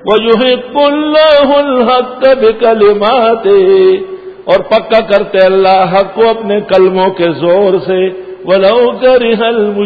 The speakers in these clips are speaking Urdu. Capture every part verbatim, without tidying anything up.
وَيُحِقُّ اللَّهُ الْحَقَّ بِكَلِمَاتِهِ، اور پکا کرتے اللہ حق کو اپنے کلموں کے زور سے، وَلَوْ كَرِهَ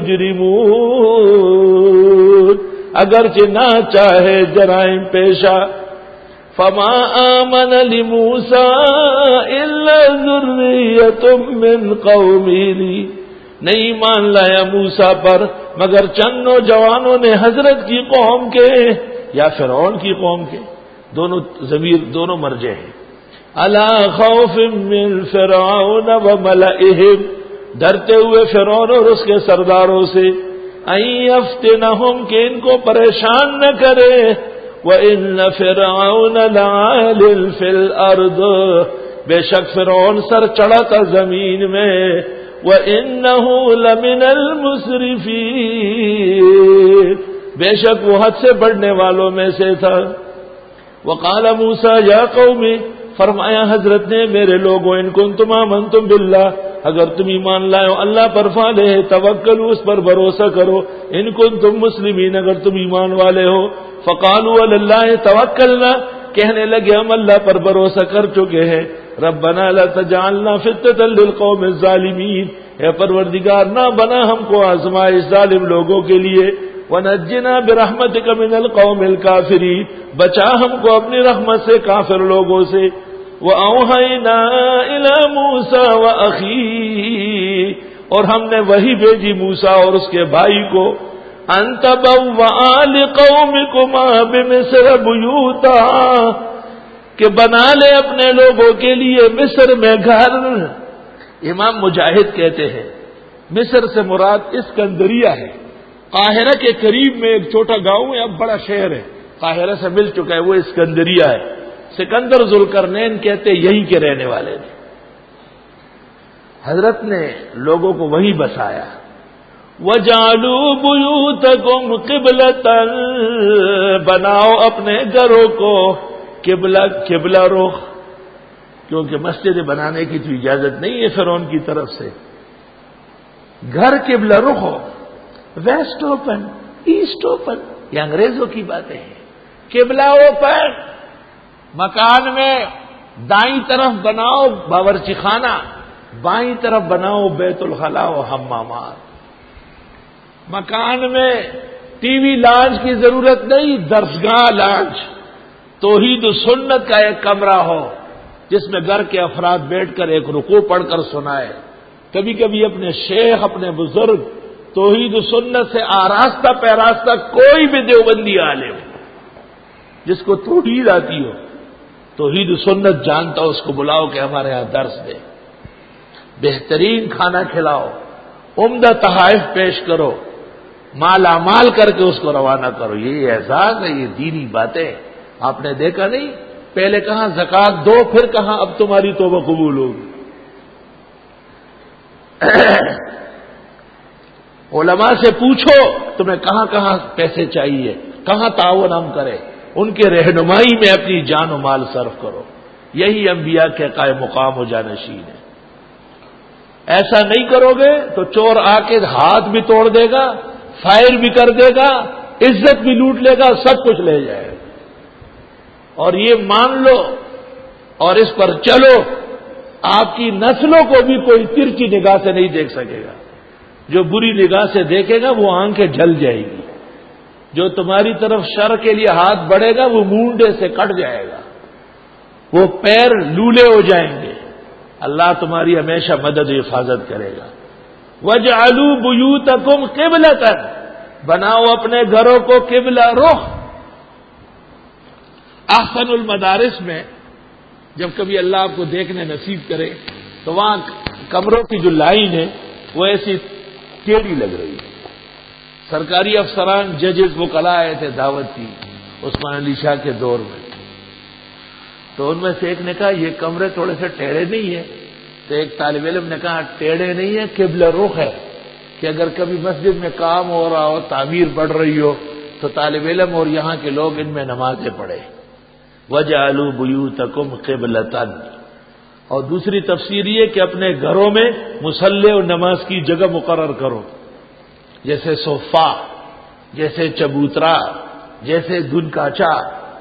الْمُجْرِمُونَ، اگرچہ نہ چاہے جرائم پیشہ۔ فَمَا آمَنَ لِمُوسَىٰ إِلَّا ذُرِّيَّةٌ مِّن قَوْمِهِ، نہیں ایمان لایا موسیٰ پر مگر چند نوجوانوں نے حضرت کی قوم کے یا فرعون کی قوم کے، دونوں ضمیر دونوں مرجع ہیں۔ عَلَىٰ خَوْفٍ مِّن فِرْعَوْنَ وَمَلَئِهِمْ، ڈرتے ہوئے فرعون اور اس کے سرداروں سے، أَن يَفْتِنَهُمْ، کہ ان کو پریشان نہ کرے، وَإِنَّ فِرْعَوْنَ لَعَالٍ فِي الْأَرْضِ، بے شک فرعون سر چڑھا تھا زمین میں، وَإِنَّهُ لَمِنَ الْمُسْرِفِينَ، بے شک وہ حد سے بڑھنے والوں میں سے تھا۔ وقال موسیٰ یا قوم، فرمایا حضرت نے میرے لوگوں، ان کنتم آمنتم باللہ، اگر تم ایمان لائے ہو اللہ پر، فعلیہ توکلوا، اس پر بھروسہ کرو، ان کنتم مسلمین، اگر تم ایمان والے ہو۔ فقالوا علی اللہ توکلنا، کہنے لگے ہم اللہ پر بھروسہ کر چکے ہیں۔ ربنا لا تجعلنا فتنة للقوم الظالمین، اے پروردگار نہ بنا ہم کو آزمائش ظالم لوگوں کے لیے، ونجنا برحمتک من القوم الکافرین، بچا ہم کو اپنی رحمت سے کافر لوگوں سے۔ وأوحینا الی موسیٰ وأخیہ، اور ہم نے وحی بھیجی موسیٰ اور اس کے بھائی کو، ان تبوآ لقومکما بمصر بیوتا، کہ بنا لے اپنے لوگوں کے لیے مصر میں گھر۔ امام مجاہد کہتے ہیں مصر سے مراد اسکندریہ ہے، قاہرہ کے قریب میں ایک چھوٹا گاؤں ہے، اب بڑا شہر ہے، قاہرہ سے مل چکا ہے، وہ اسکندریہ ہے۔ سکندر ذوالقرنین کہتے یہیں کے رہنے والے تھے۔ حضرت نے لوگوں کو وہیں بسایا۔ وَجَعَلُوا بُيُوتَكُمْ قِبْلَةً، بناؤ اپنے گھروں کو قبلہ قبلہ رخ، کیونکہ مسجد بنانے کی تو اجازت نہیں ہے فرعون کی طرف سے۔ گھر قبلہ رخ ہو، ویسٹ اوپن ایسٹ اوپن، یہ انگریزوں کی باتیں ہیں۔ قبلہ اوپن، مکان میں دائیں طرف بناؤ باورچی خانہ، بائیں طرف بناؤ بیت الخلاء و حمامات۔ مکان میں ٹی وی لانچ کی ضرورت نہیں، درسگاہ لانچ، توحید و سنت کا ایک کمرہ ہو جس میں گھر کے افراد بیٹھ کر ایک رکوع پڑھ کر سنائے، کبھی کبھی اپنے شیخ اپنے بزرگ توحید و سنت سے آراستہ پیراستہ کوئی بھی دیوبندی عالم جس کو توحید آتی ہو، توحید و سنت جانتا ہو، اس کو بلاؤ کہ ہمارے ہاں درس دے، بہترین کھانا کھلاؤ، عمدہ تحائف پیش کرو، مالا مال کر کے اس کو روانہ کرو۔ یہ اعزاز ہے، یہ دینی باتیں آپ نے دیکھا نہیں؟ پہلے کہاں زکوٰۃ دو، پھر کہاں اب تمہاری توبہ قبول ہوگی۔ علماء سے پوچھو تمہیں کہاں کہاں پیسے چاہیے، کہاں تعاون ہم کریں، ان کے رہنمائی میں اپنی جان و مال صرف کرو۔ یہی انبیاء کے قائم مقام و جانشین ہے۔ ایسا نہیں کرو گے تو چور آ کے ہاتھ بھی توڑ دے گا، فائر بھی کر دے گا، عزت بھی لوٹ لے گا، سب کچھ لے جائے گا۔ اور یہ مان لو اور اس پر چلو، آپ کی نسلوں کو بھی کوئی ترچی نگاہ سے نہیں دیکھ سکے گا۔ جو بری نگاہ سے دیکھے گا وہ آنکھیں جھل جائے گی، جو تمہاری طرف شر کے لیے ہاتھ بڑھے گا وہ مونڈے سے کٹ جائے گا، وہ پیر لولے ہو جائیں گے۔ اللہ تمہاری ہمیشہ مدد و حفاظت کرے گا۔ وَجْعَلُوا بُيُوتَكُمْ قِبْلَةً، بناؤ اپنے گھروں کو قبلہ رخ۔ احسن المدارس میں جب کبھی اللہ آپ کو دیکھنے نصیب کرے تو وہاں کمروں کی جو لائن ہے وہ ایسی ٹیڑھی لگ رہی ہے۔ سرکاری افسران ججز وکلاء آئے تھے دعوت کی عثمان علی شاہ کے دور میں، تو ان میں سے ایک نے کہا یہ کمرے تھوڑے سے ٹیڑھے نہیں ہیں، تو ایک طالب علم نے کہا ٹیڑھے نہیں ہے، قبلہ رخ ہے، کہ اگر کبھی مسجد میں کام ہو رہا ہو، تعمیر بڑھ رہی ہو، تو طالب علم اور یہاں کے لوگ ان میں نمازیں پڑھے۔ وَجَعَلُوا بُيُوتَكُمْ قِبْلَةً، اور دوسری تفسیر یہ کہ اپنے گھروں میں مصلی اور نماز کی جگہ مقرر کرو، جیسے صوفہ، جیسے چبوترا، جیسے دن کاچا،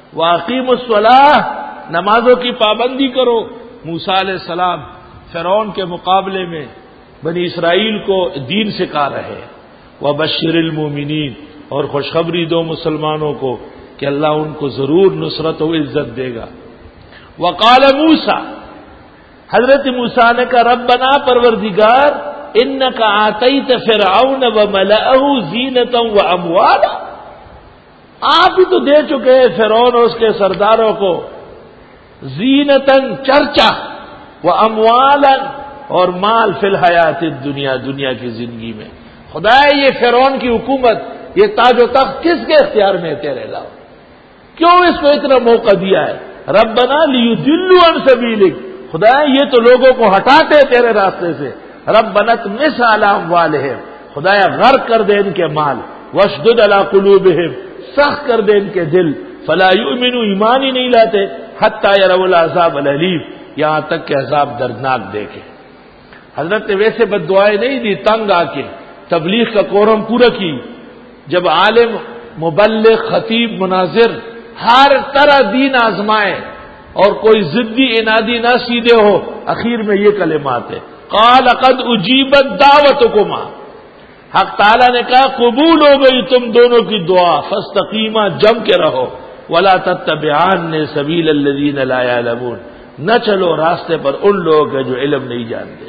واقیموا الصلاۃ، نمازوں کی پابندی کرو۔ موسیٰ علیہ السلام فرعون کے مقابلے میں بنی اسرائیل کو دین سکھا رہے۔ وبشر المومنین، اور خوشخبری دو مسلمانوں کو کہ اللہ ان کو ضرور نصرت و عزت دے گا۔ وقال موسیٰ، حضرت موسیٰ نے کہا ربنا پروردگار انک آتیت فرعون وملأہ زینۃ واموالا، آپ ہی تو دے چکے ہیں فرعون اور اس کے سرداروں کو زینتاً چرچا، واموالا اور مال فی الحیات الدنیا، دنیا کی زندگی میں۔ خدا یہ فرعون کی حکومت، یہ تاج و تخت کس کے اختیار میں ہے تیرے علاوہ؟ کیوں اس کو اتنا موقع دیا ہے؟ ربنا لیضلوا عن سبیلک، خدا یہ تو لوگوں کو ہٹاتے تیرے راستے سے۔ ربنا اطمس علی اموالہم، خدایا غرق کر دے ان کے مال، واشدد علی قلوبہم، سخت کر دے ان کے دل، فلا یؤمنوا، ایمان ہی نہیں لاتے، حتی یروا العذاب الالیم، یہاں تک کہ عذاب دردناک دیکھے۔ حضرت نے ویسے بد دعائیں نہیں دی، تنگ آ کے تبلیغ کا کورم پورا کی۔ جب عالم، مبلغ، خطیب، مناظر ہر طرح دین آزمائے اور کوئی ضدی انادی نہ سیدھے ہو، اخیر میں یہ کلمات ہے، قال قد اجیبت دعوتکما، حق تعالیٰ نے کہا قبول ہو گئی تم دونوں کی دعا، فاستقیما، جم کے رہو، ولا تتبعان سبیل الذین لا یعلمون، نہ چلو راستے پر ان لوگ ہیں جو علم نہیں جانتے۔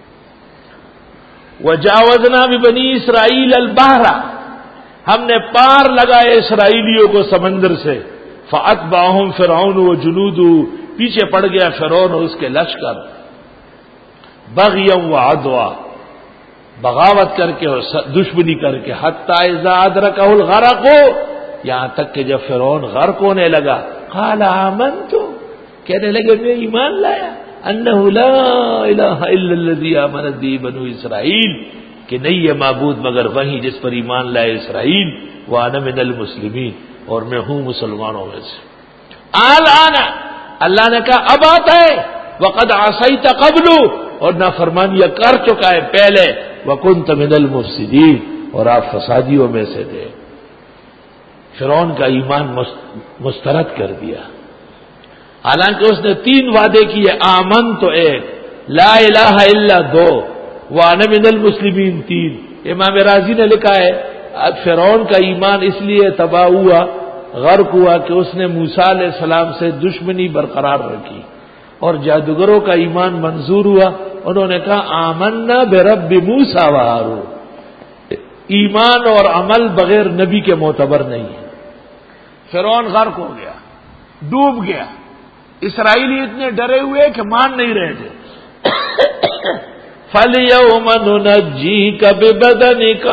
وجاوزنا ببنی اسرائیل البحر، ہم نے پار لگائے اسرائیلیوں کو سمندر سے، فاتبعہم فرعون وجنودہ، پیچھے پڑ گیا فرعون اور اس کے لشکر، بغیا وعدوا، بغاوت کر کے اور دشمنی کر کے، حتی اذا ادرکہ الغرق، یہاں تک کہ جب فرعون غرق ہونے لگا، قال آمنت، کہنے لگے میں ایمان لایا، انہ لا الہ الا الذی آمنت بہ بنو اسرائیل، کہ نہیں ہے معبود مگر وہی جس پر ایمان لائے اسرائیل، وانا من المسلمین، اور میں ہوں مسلمانوں میں سے۔ الآن، اللہ نے کہا اب آتا ہے، وقد عصیت قبل، اور نافرمانیاں کر چکا ہے پہلے، وکنت من المفسدین، اور آپ فسادیوں میں سے تھے۔ فرعون کا ایمان مسترد کر دیا، حالانکہ اس نے تین وعدے کیے، آمن تو ایک، لا الہ الا دو، وانا من المسلمین تین۔ امام رازی نے لکھا ہے اب فرعون کا ایمان اس لیے تباہ ہوا، غرق ہوا کہ اس نے موسیٰ علیہ السلام سے دشمنی برقرار رکھی، اور جادوگروں کا ایمان منظور ہوا، انہوں نے کہا آمنا برب موسیٰ و ہارون۔ ایمان اور عمل بغیر نبی کے معتبر نہیں ہے۔ فرعون غرق ہو گیا، ڈوب گیا، اسرائیلی اتنے ڈرے ہوئے کہ مان نہیں رہے تھے۔ فَالْيَوْمَ نُنَجِّيكَ بِبَدَنِكَ،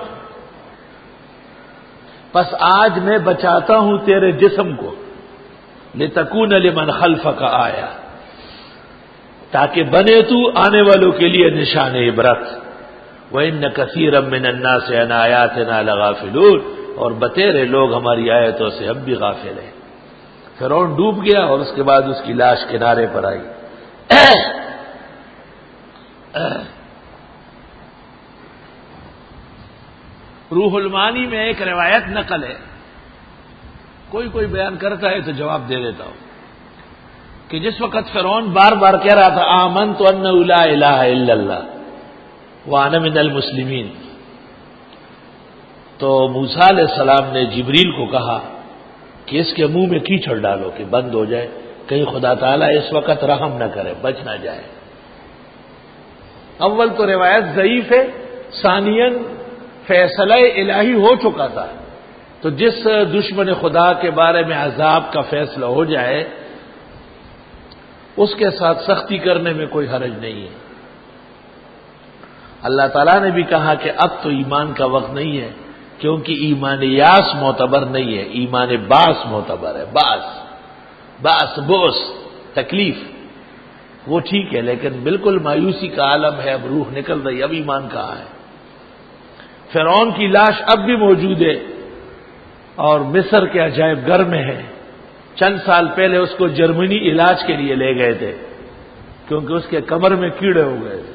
پس آج میں بچاتا ہوں تیرے جسم کو، لِتَكُونَ لِمَنْ خَلْفَكَ آیا، تاکہ بنے تو آنے والوں کے لیے نشان عبرت۔ وَإِنَّ كَثِيرًا مِّنَ النَّاسِ عَنْ آيَاتِنَا لَغَافِلُونَ، اور بتیرے لوگ ہماری آیتوں سے اب بھی غافل ہیں۔ فرعون ڈوب گیا اور اس کے بعد اس کی لاش کنارے پر آئی۔ روح المعانی میں ایک روایت نقل ہے، کوئی کوئی بیان کرتا ہے تو جواب دے دیتا ہوں، کہ جس وقت فرعون بار بار کہہ رہا تھا آمنت انہ لا الہ الا اللہ وانا من المسلمین، تو موسیٰ علیہ السلام نے جبریل کو کہا کہ اس کے منہ میں کیچڑ ڈالو کہ بند ہو جائے، کہیں خدا تعالیٰ اس وقت رحم نہ کرے، بچ نہ جائے۔ اول تو روایت ضعیف ہے، ثانیاً فیصلہ الہی ہو چکا تھا، تو جس دشمن خدا کے بارے میں عذاب کا فیصلہ ہو جائے اس کے ساتھ سختی کرنے میں کوئی حرج نہیں ہے۔ اللہ تعالیٰ نے بھی کہا کہ اب تو ایمان کا وقت نہیں ہے، کیونکہ ایمان یاس معتبر نہیں ہے، ایمان باس معتبر ہے۔ باس باس بوس تکلیف وہ ٹھیک ہے، لیکن بالکل مایوسی کا عالم ہے، اب روح نکل رہی، اب ایمان کہاں ہے؟ فرعون کی لاش اب بھی موجود ہے اور مصر کے عجائب گھر میں ہے۔ چند سال پہلے اس کو جرمنی علاج کے لیے لے گئے تھے، کیونکہ اس کے کمر میں کیڑے ہو گئے تھے۔